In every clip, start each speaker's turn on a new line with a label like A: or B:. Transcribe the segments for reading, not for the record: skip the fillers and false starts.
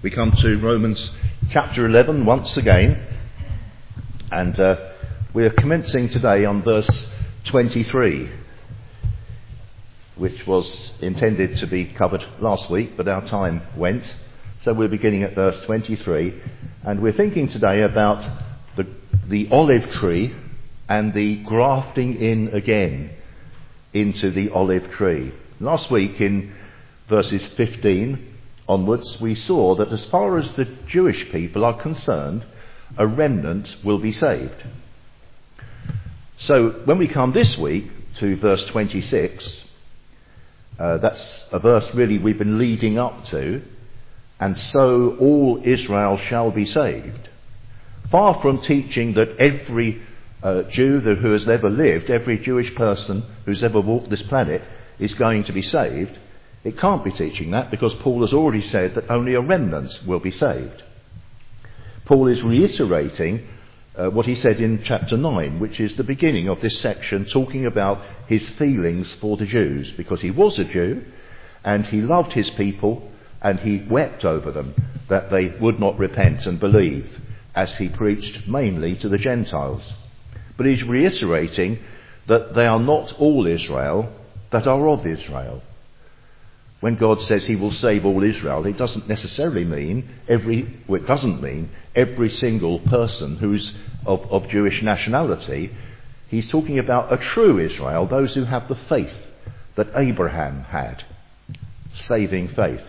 A: We come to Romans chapter 11 once again, and we are commencing today on verse 23, which was intended to be covered last week, but our time went, so we're beginning at verse 23, and we're thinking today about the olive tree and the grafting in again into the olive tree. Last week in verses 15 onwards, we saw that as far as the Jewish people are concerned, a remnant will be saved. So when we come this week to verse 26, that's a verse really we've been leading up to, and so all Israel shall be saved. Far from teaching that every Jew who has ever lived, every Jewish person who's ever walked this planet is going to be saved. It can't be teaching that, because Paul has already said that only a remnant will be saved. Paul is reiterating what he said in chapter 9, which is the beginning of this section, talking about his feelings for the Jews, because he was a Jew and he loved his people and he wept over them that they would not repent and believe, as he preached mainly to the Gentiles. But he's reiterating that they are not all Israel that are of Israel. When God says he will save all Israel, it doesn't necessarily mean every single person who's of Jewish nationality. He's talking about a true Israel, those who have the faith that Abraham had, saving faith.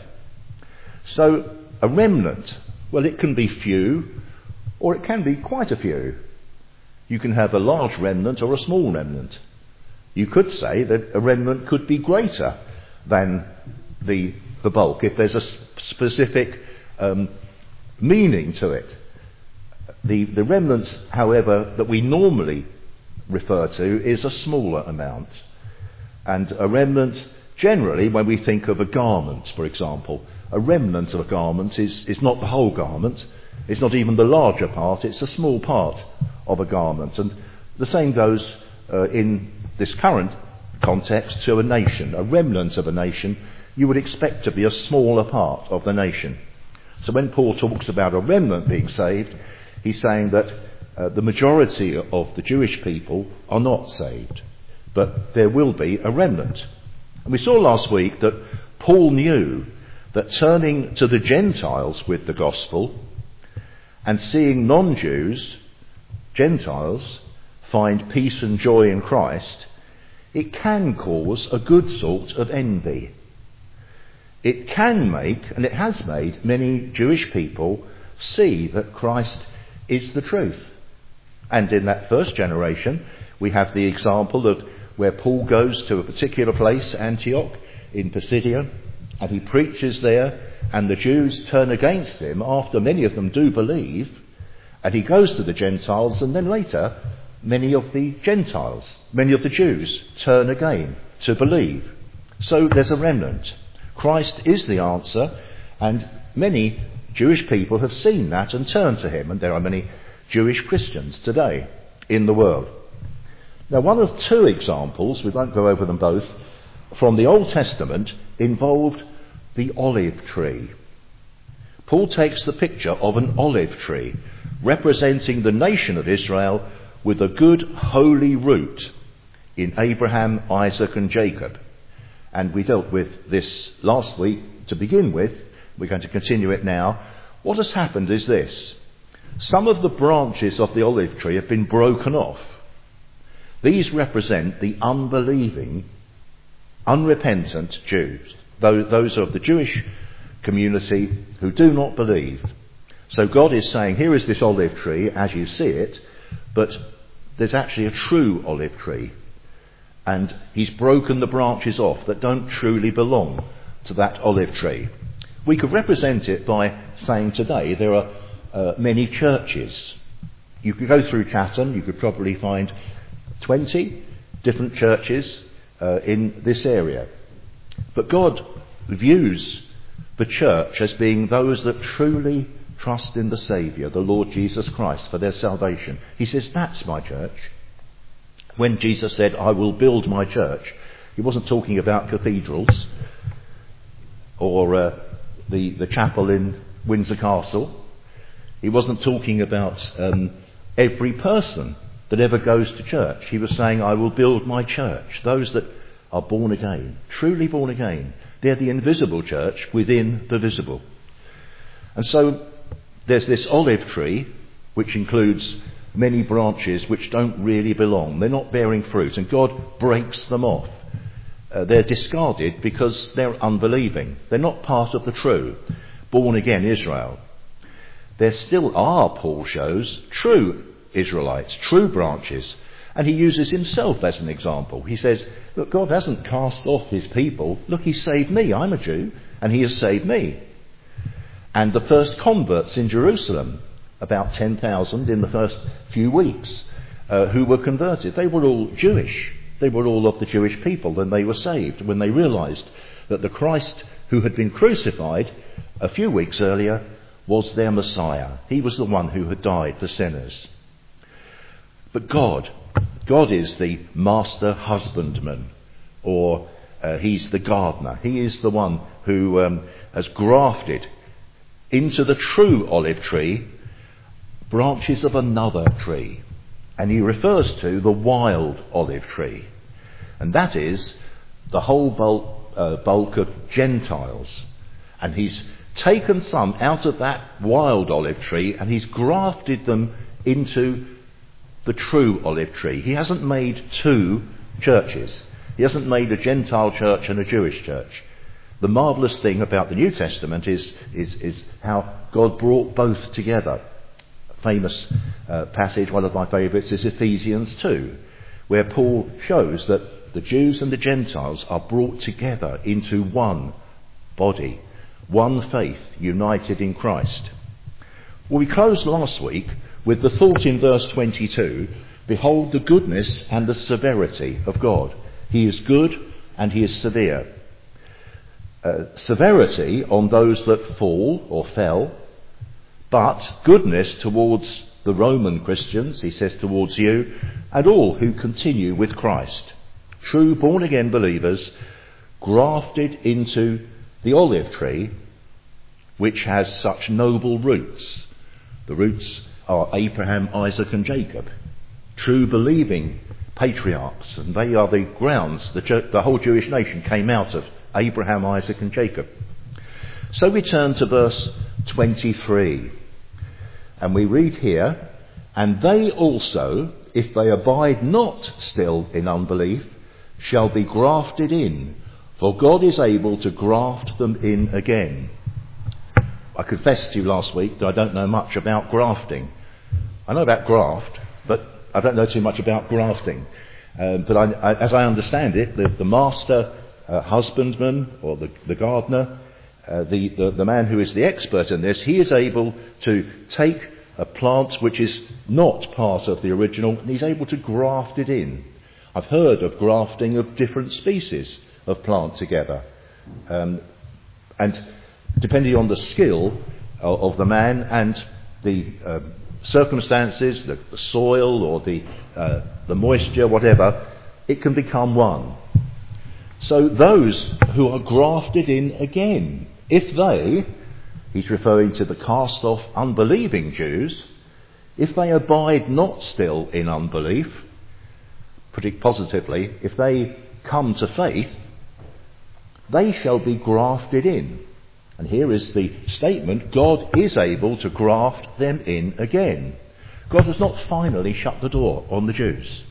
A: So a remnant, well, it can be few or it can be quite a few. You can have a large remnant or a small remnant. You could say that a remnant could be greater than the bulk if there's a specific meaning to it. The remnants, however, that we normally refer to is a smaller amount. And a remnant, generally, when we think of a garment, for example, a remnant of a garment is not the whole garment. It's not even the larger part. It's a small part of a garment. And the same goes in this current context to a nation. A remnant of a nation you would expect to be a smaller part of the nation. So when Paul talks about a remnant being saved, he's saying that the majority of the Jewish people are not saved, but there will be a remnant. And we saw last week that Paul knew that turning to the Gentiles with the gospel and seeing non-Jews, Gentiles, find peace and joy in Christ, it can cause a good sort of envy. It can make, and it has made, many Jewish people see that Christ is the truth. And in that first generation, we have the example of where Paul goes to a particular place, Antioch in Pisidia, and he preaches there, and the Jews turn against him after many of them do believe, and he goes to the Gentiles, and then later many of the Jews turn again to believe. So there's a remnant. Christ is the answer, and many Jewish people have seen that and turned to him, and there are many Jewish Christians today in the world. Now, one of two examples, we won't go over them both, from the Old Testament involved the olive tree. Paul takes the picture of an olive tree representing the nation of Israel with a good holy root in Abraham, Isaac and Jacob. And we dealt with this last week to begin with. We're going to continue it now. What has happened is this. Some of the branches of the olive tree have been broken off. These represent the unbelieving, unrepentant Jews, those of the Jewish community who do not believe. So God is saying, here is this olive tree as you see it, but there's actually a true olive tree. And he's broken the branches off that don't truly belong to that olive tree. We could represent it by saying today there are many churches. You could go through Chatham, you could probably find 20 different churches in this area. But God views the church as being those that truly trust in the Saviour, the Lord Jesus Christ, for their salvation. He says, that's my church. When Jesus said, I will build my church, he wasn't talking about cathedrals or the chapel in Windsor Castle. He wasn't talking about every person that ever goes to church. He was saying, I will build my church. Those that are born again, truly born again. They're the invisible church within the visible. And so there's this olive tree, which includes many branches which don't really belong. They're not bearing fruit, and God breaks them off. They're discarded because they're unbelieving. They're not part of the true, born again Israel. There still are, Paul shows, true Israelites, true branches. And he uses himself as an example. He says, look, God hasn't cast off his people. Look, he saved me. I'm a Jew, and he has saved me. And the first converts in Jerusalem, about 10,000 in the first few weeks, who were converted, they were all Jewish. They were all of the Jewish people, and they were saved when they realised that the Christ who had been crucified a few weeks earlier was their Messiah. He was the one who had died for sinners. But God is the master husbandman, or he's the gardener. He is the one who has grafted into the true olive tree branches of another tree. And he refers to the wild olive tree. And that is the whole bulk of Gentiles. And he's taken some out of that wild olive tree and he's grafted them into the true olive tree. He hasn't made two churches. He hasn't made a Gentile church and a Jewish church. The marvellous thing about the New Testament is how God brought both together. A famous passage, one of my favourites, is Ephesians 2, where Paul shows that the Jews and the Gentiles are brought together into one body, one faith, united in Christ. Well, we closed last week with the thought in verse 22, behold the goodness and the severity of God. He is good and he is severe. Severity on those that fall or fell, but goodness towards the Roman Christians, he says, towards you, and all who continue with Christ. True born-again believers grafted into the olive tree, which has such noble roots. The roots are Abraham, Isaac and Jacob, true believing patriarchs, and they are the grounds the whole Jewish nation came out of, Abraham, Isaac and Jacob. So we turn to verse 23, and we read here, and they also, if they abide not still in unbelief, shall be grafted in, for God is able to graft them in again. I confessed to you last week that I don't know much about grafting. I know about graft, but I don't know too much about grafting. But as I understand it, the master husbandman or the gardener, the man who is the expert in this, he is able to take a plant which is not part of the original and he's able to graft it in. I've heard of grafting of different species of plant together. And depending on the skill of the man and the circumstances, the soil or the moisture, whatever, it can become one. So those who are grafted in again, if they, he's referring to the cast off unbelieving Jews, if they abide not still in unbelief, put it positively, if they come to faith, they shall be grafted in. And here is the statement, God is able to graft them in again. God has not finally shut the door on the Jews.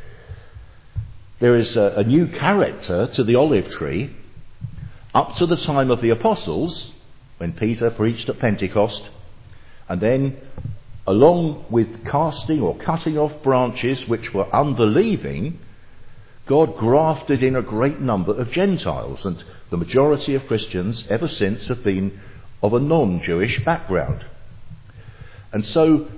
A: There is a new character to the olive tree. Up to the time of the apostles, when Peter preached at Pentecost, and then along with casting or cutting off branches which were unbelieving, God grafted in a great number of Gentiles, and the majority of Christians ever since have been of a non-Jewish background. And so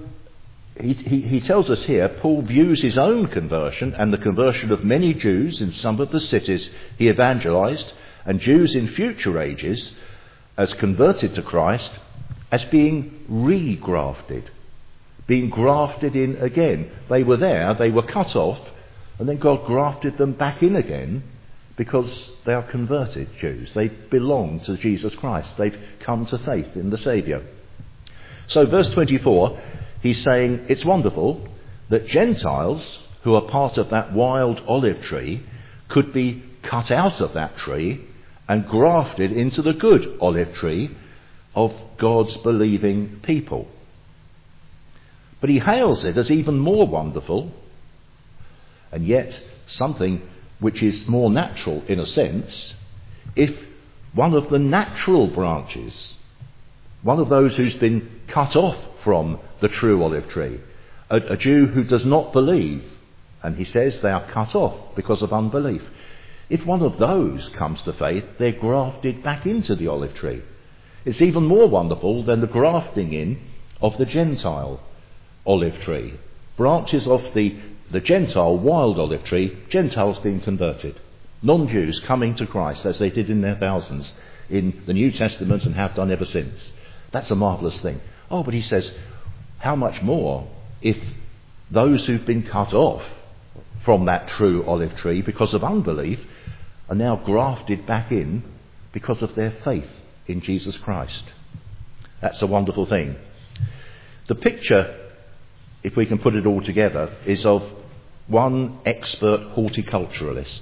A: he tells us here, Paul views his own conversion and the conversion of many Jews in some of the cities he evangelized, and Jews in future ages as converted to Christ, as being regrafted, being grafted in again. They were there, they were cut off, and then God grafted them back in again because they are converted Jews. They belong to Jesus Christ. They've come to faith in the Saviour. So verse 24, he's saying it's wonderful that Gentiles who are part of that wild olive tree could be cut out of that tree and grafted into the good olive tree of God's believing people. But he hails it as even more wonderful, and yet something which is more natural in a sense, if one of the natural branches, one of those who's been cut off from the true olive tree, a Jew who does not believe, and he says they are cut off because of unbelief. If one of those comes to faith, they're grafted back into the olive tree. It's even more wonderful than the grafting in of the Gentile olive tree. Branches of the Gentile wild olive tree, Gentiles being converted. Non-Jews coming to Christ as they did in their thousands in the New Testament and have done ever since. That's a marvellous thing. Oh, but he says, how much more if those who've been cut off from that true olive tree because of unbelief are now grafted back in because of their faith in Jesus Christ. That's a wonderful thing. The picture, if we can put it all together, is of one expert horticulturalist,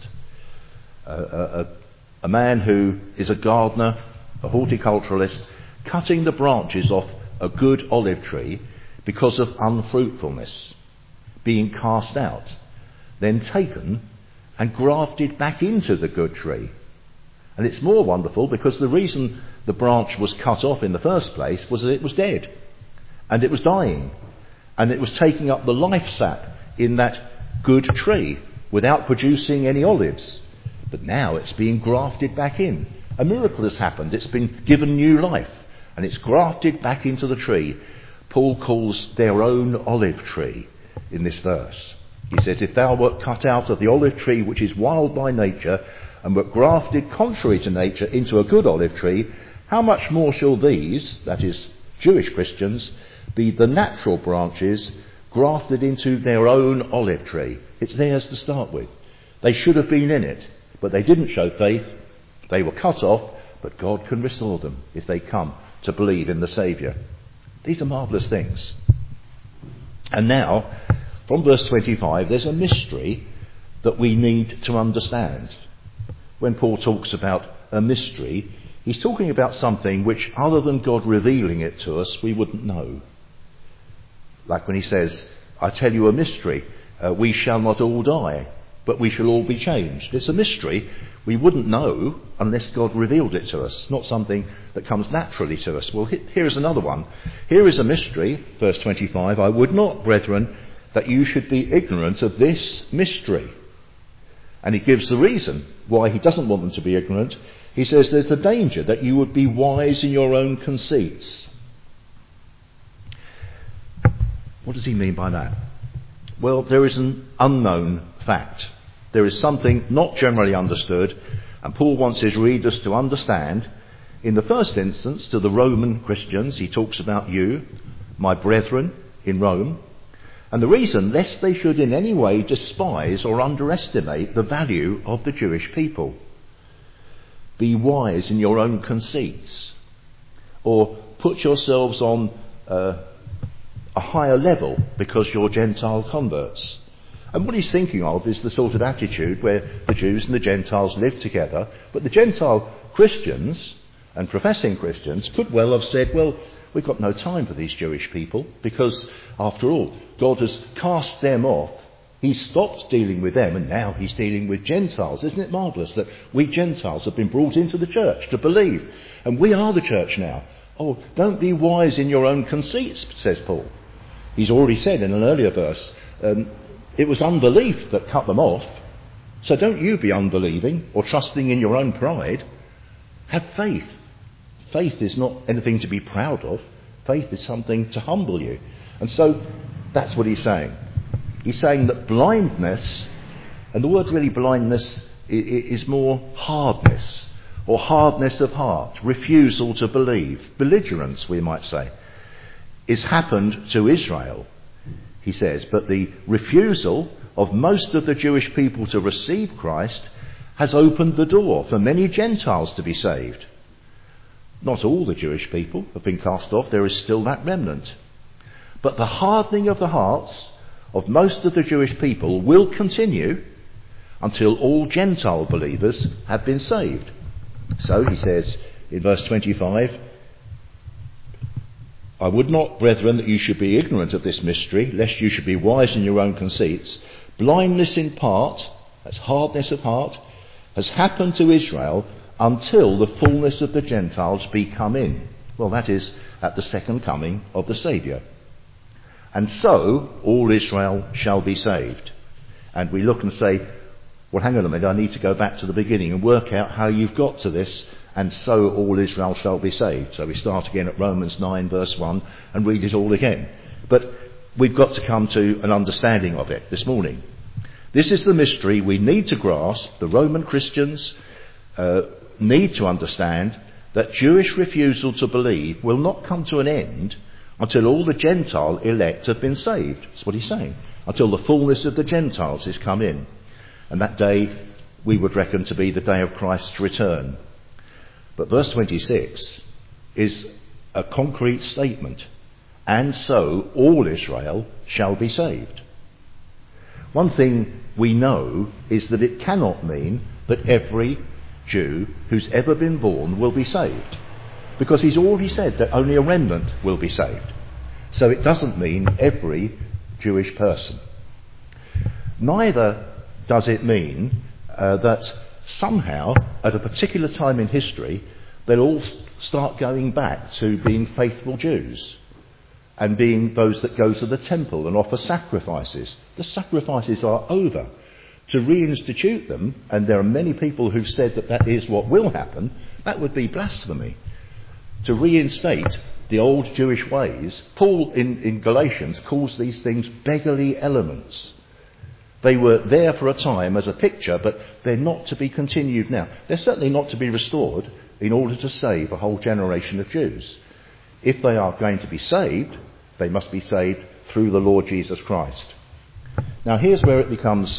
A: a man who is a gardener, a horticulturalist, cutting the branches off a good olive tree because of unfruitfulness, being cast out, then taken and grafted back into the good tree. And it's more wonderful because the reason the branch was cut off in the first place was that it was dead and it was dying and it was taking up the life sap in that good tree without producing any olives. But now it's being grafted back in. A miracle has happened. It's been given new life and it's grafted back into the tree. Paul calls their own olive tree in this verse. He says, if thou wert cut out of the olive tree which is wild by nature, and wert grafted contrary to nature into a good olive tree, how much more shall these, that is, Jewish Christians, be the natural branches grafted into their own olive tree? It's theirs to start with. They should have been in it, but they didn't show faith. They were cut off, but God can restore them if they come to believe in the Saviour. These are marvellous things. And now, from verse 25, there's a mystery that we need to understand. When Paul talks about a mystery, he's talking about something which, other than God revealing it to us, we wouldn't know. Like when he says, I tell you a mystery, we shall not all die, but we shall all be changed. It's a mystery we wouldn't know unless God revealed it to us, not something that comes naturally to us. Well, here's another one. Here is a mystery, verse 25, I would not, brethren, that you should be ignorant of this mystery. And he gives the reason why he doesn't want them to be ignorant. He says there's the danger that you would be wise in your own conceits. What does he mean by that? Well, there is an unknown fact. There is something not generally understood, and Paul wants his readers to understand. In the first instance, to the Roman Christians, he talks about you, my brethren in Rome. And the reason, lest they should in any way despise or underestimate the value of the Jewish people. Be wise in your own conceits, or put yourselves on a higher level because you're Gentile converts. And what he's thinking of is the sort of attitude where the Jews and the Gentiles live together, but the Gentile Christians and professing Christians could well have said, well, we've got no time for these Jewish people because, after all, God has cast them off. He's stopped dealing with them and now he's dealing with Gentiles. Isn't it marvellous that we Gentiles have been brought into the church to believe? And we are the church now. Oh, don't be wise in your own conceits, says Paul. He's already said in an earlier verse, it was unbelief that cut them off. So don't you be unbelieving or trusting in your own pride. Have faith. Faith is not anything to be proud of. Faith is something to humble you. And so that's what he's saying. He's saying that blindness, and the word really blindness is more hardness, or hardness of heart, refusal to believe, belligerence we might say, is happened to Israel, he says. But the refusal of most of the Jewish people to receive Christ has opened the door for many Gentiles to be saved. Not all the Jewish people have been cast off. There is still that remnant. But the hardening of the hearts of most of the Jewish people will continue until all Gentile believers have been saved. So he says in verse 25, I would not, brethren, that you should be ignorant of this mystery, lest you should be wise in your own conceits. Blindness in part, that's hardness of heart, has happened to Israel until the fullness of the Gentiles be come in. Well, that is at the second coming of the Saviour. And so all Israel shall be saved. And we look and say, well, hang on a minute, I need to go back to the beginning and work out how you've got to this. And so all Israel shall be saved. So we start again at Romans 9 verse 1 and read it all again. But we've got to come to an understanding of it this morning. This is the mystery we need to grasp. The Roman Christians need to understand that Jewish refusal to believe will not come to an end until all the Gentile elect have been saved. That's what he's saying. Until the fullness of the Gentiles is come in. And that day we would reckon to be the day of Christ's return. But verse 26 is a concrete statement. And so all Israel shall be saved. One thing we know is that it cannot mean that every Jew who's ever been born will be saved. Because he's already said that only a remnant will be saved. So it doesn't mean every Jewish person. Neither does it mean that somehow, at a particular time in history, they'll all start going back to being faithful Jews and being those that go to the temple and offer sacrifices. The sacrifices are over. To reinstitute them, and there are many people who've said that that is what will happen, that would be blasphemy. To reinstate the old Jewish ways, Paul in Galatians calls these things beggarly elements. They were there for a time as a picture, but they're not to be continued now. They're certainly not to be restored in order to save a whole generation of Jews. If they are going to be saved, they must be saved through the Lord Jesus Christ. Now here's where it becomes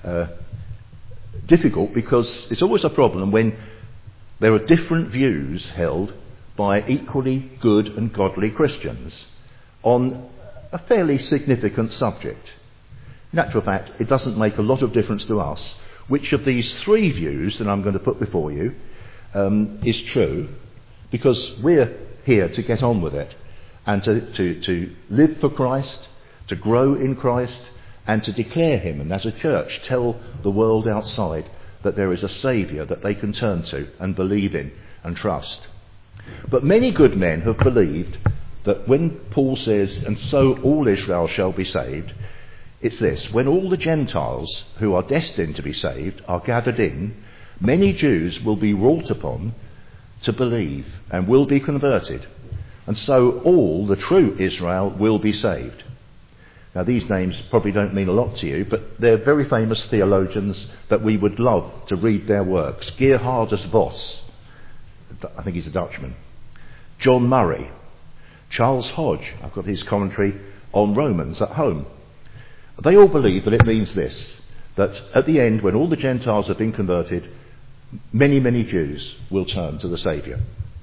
A: difficult, because it's always a problem when there are different views held by equally good and godly Christians on a fairly significant subject. In actual fact, it doesn't make a lot of difference to us which of these three views that I'm going to put before you is true, because we're here to get on with it and to live for Christ, to grow in Christ, and to declare him, and as a church tell the world outside that there is a Saviour that they can turn to and believe in and trust. But many good men have believed that when Paul says, and so all Israel shall be saved, it's this: when all the Gentiles who are destined to be saved are gathered in, many Jews will be wrought upon to believe and will be converted, and so all the true Israel will be saved. Now these names probably don't mean a lot to you, but they're very famous theologians that we would love to read their works. Geerhardus Vos, I think he's a Dutchman. John Murray. Charles Hodge, I've got his commentary on Romans at home. They all believe that it means this, that at the end, when all the Gentiles have been converted, many, many Jews will turn to the Saviour.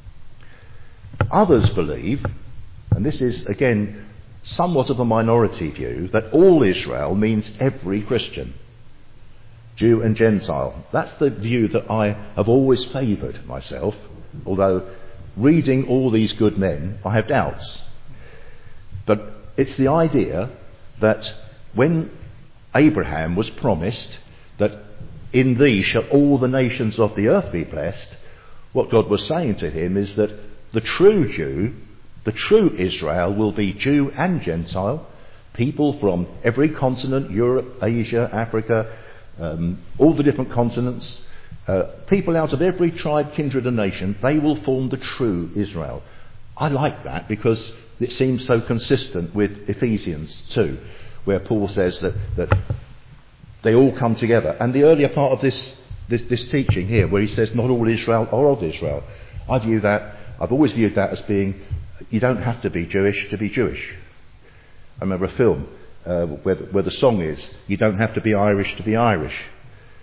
A: Others believe, and this is again somewhat of a minority view, that all Israel means every Christian, Jew and Gentile. That's the view that I have always favoured myself, although reading all these good men, I have doubts. But it's the idea that when Abraham was promised that in thee shall all the nations of the earth be blessed, what God was saying to him is that the true Jew, the true Israel, will be Jew and Gentile, people from every continent, Europe, Asia, Africa, all the different continents, people out of every tribe, kindred and nation. They will form the true Israel. I like that because it seems so consistent with Ephesians 2, where Paul says that they all come together. And the earlier part of this teaching here, where he says not all Israel are of Israel, I've always viewed that as being, you don't have to be Jewish to be Jewish. I remember a film where the song is, you don't have to be Irish to be Irish.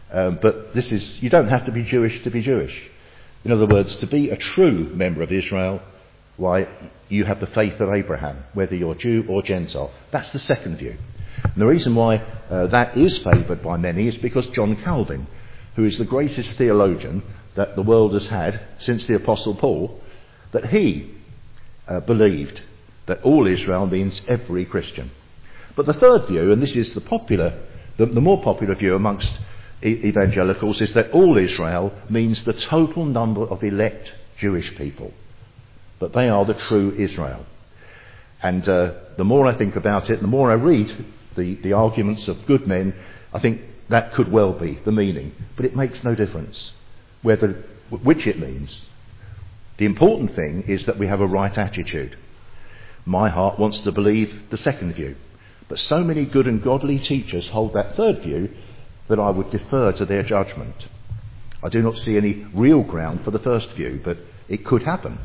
A: But you don't have to be Jewish to be Jewish. In other words, to be a true member of Israel, why, you have the faith of Abraham, whether you're Jew or Gentile. That's the second view. And the reason why that is favoured by many is because John Calvin, who is the greatest theologian that the world has had since the Apostle Paul, that he believed that all Israel means every Christian. But the third view, and this is the more popular view amongst evangelicals, is that all Israel means the total number of elect Jewish people. But they are the true Israel. And the more I think about it, the more I read the arguments of good men, I think that could well be the meaning. But it makes no difference which it means. The important thing is that we have a right attitude. My heart wants to believe the second view. But so many good and godly teachers hold that third view that I would defer to their judgment. I do not see any real ground for the first view, but it could happen.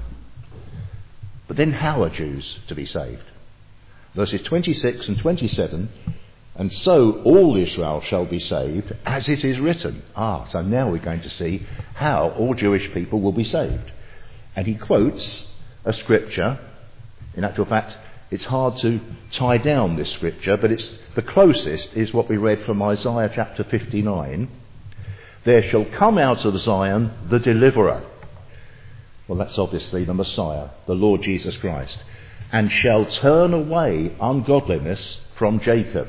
A: But then how are Jews to be saved? Verses 26 and 27, and so all Israel shall be saved, as it is written. So now we're going to see how all Jewish people will be saved. And he quotes a scripture. In actual fact, it's hard to tie down this scripture, but the closest is what we read from Isaiah chapter 59. There shall come out of Zion the deliverer. Well, that's obviously the Messiah, the Lord Jesus Christ. And shall turn away ungodliness from Jacob.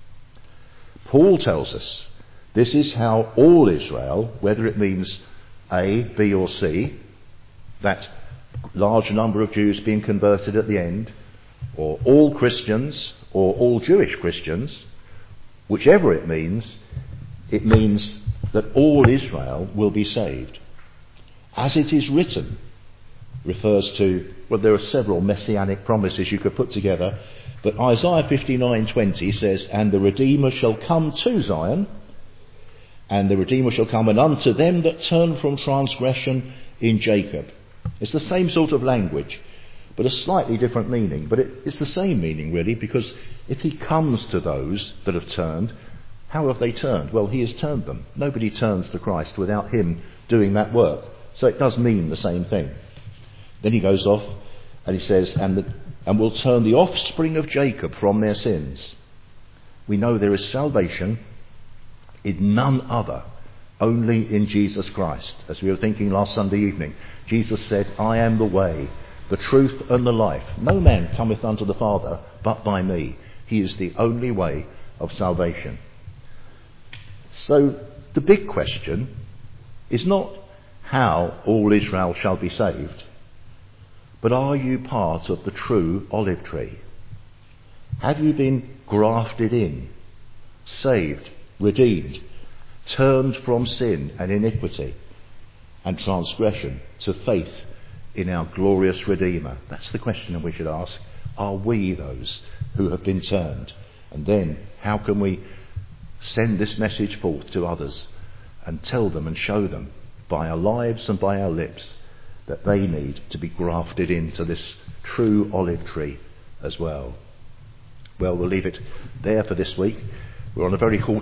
A: Paul tells us this is how all Israel, whether it means A, B or C, that large number of Jews being converted at the end, or all Christians, or all Jewish Christians, whichever it means that all Israel will be saved. As it is written, refers to, well, there are several messianic promises you could put together, but Isaiah 59:20 says, and the Redeemer shall come to Zion, and the Redeemer shall come, and unto them that turn from transgression in Jacob. It's the same sort of language, but a slightly different meaning. But it's the same meaning, really, because if he comes to those that have turned, how have they turned? Well, he has turned them. Nobody turns to Christ without him doing that work. So it does mean the same thing. Then he goes off and he says, and will turn the offspring of Jacob from their sins. We know there is salvation in none other, only in Jesus Christ. As we were thinking last Sunday evening, Jesus said, I am the way, the truth and the life. No man cometh unto the Father but by me. He is the only way of salvation. So the big question is not how all Israel shall be saved, but are you part of the true olive tree? Have you been grafted in, saved, redeemed, turned from sin and iniquity and transgression to faith in our glorious Redeemer? That's the question that we should ask. Are we those who have been turned? And then how can we send this message forth to others and tell them and show them by our lives and by our lips that they need to be grafted into this true olive tree as well? Well, we'll leave it there for this week. We're on a very